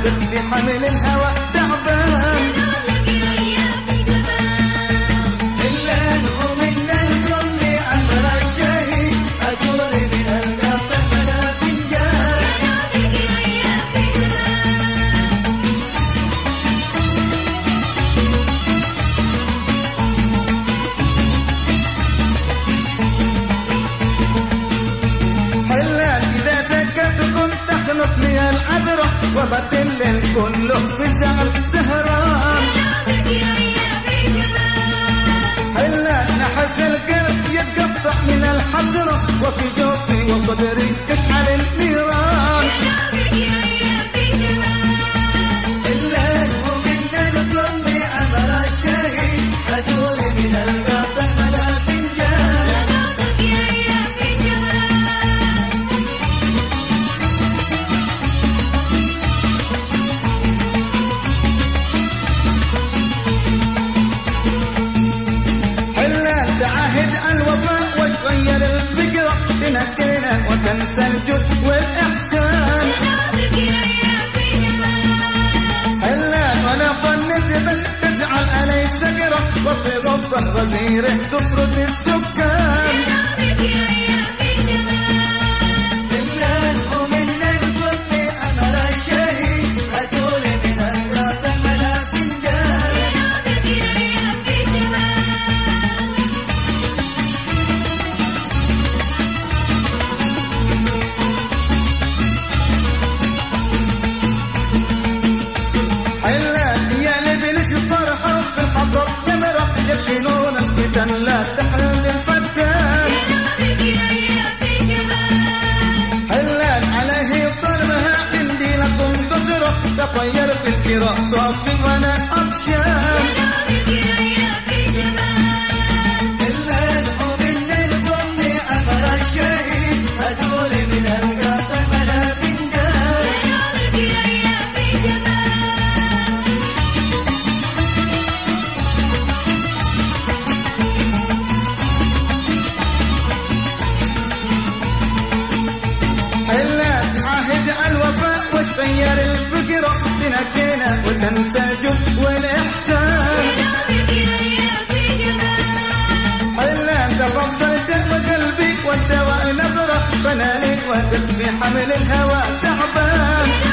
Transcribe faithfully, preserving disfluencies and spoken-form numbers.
وهدت في حمل الهوى تعبان. وبدل الكل في زعل سهران. هلا نحس القلب يتقطع من الحسرة وفي جوفي وصدري تشعل النيران. الليل ومنا نطلي أمر الشهيد أدوري من القاطع ولا فنجان. تعهد الوفاء وتغير الفكرة تنكرنا وتنسى الجد والإحسان. هلا ولا ظنت بل تزعل علي السكرة وفي غضه غزيره تفرد السكان. الليل ومنا نطلي أمر الشهيد أتولي من القاطع ولا فنجان. يشيلون الفتن لا تحل الفتان. حلال عليه ضربها عندي لكم تصرخ تطير بالكرام صافي وانا عطشان. الليل ومنا نطلي أمر الشهيد أدوري من القاطع ولا فنجان. الوفاء وش غير الفكرة تنكينا وتنسى الجد والإحسان. حلا تفضلت وقلبي والدواء نظرة فنالي وهدت في حمل الهوى تعبان.